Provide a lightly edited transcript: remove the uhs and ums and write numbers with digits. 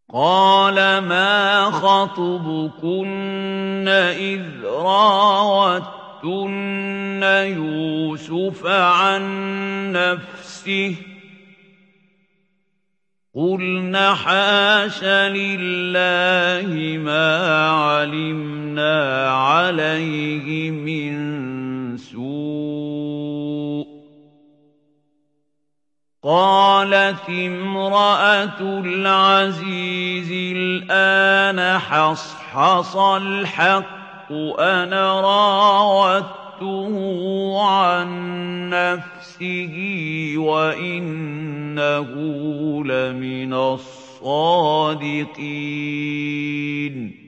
قَالَ مَا خَطْبُكُنَّ إِذْ رَاوَدتُّنَّ يُوسُفَ عَن نَّفْسِهِ ۚ قُلْنَ حَاشَ لِلَّهِ مَا عَلِمْنَا عَلَيْهِ مِن سُوءٍ ۚ قَالَتِ امْرَأَتُ الْعَزِيزِ الْآنَ حَصْحَصَ الْحَقُّ أَنَا رَاوَدتُّهُ عَن نَّفْسِهِ وَإِنَّهُ لَمِنَ الصَّادِقِينَ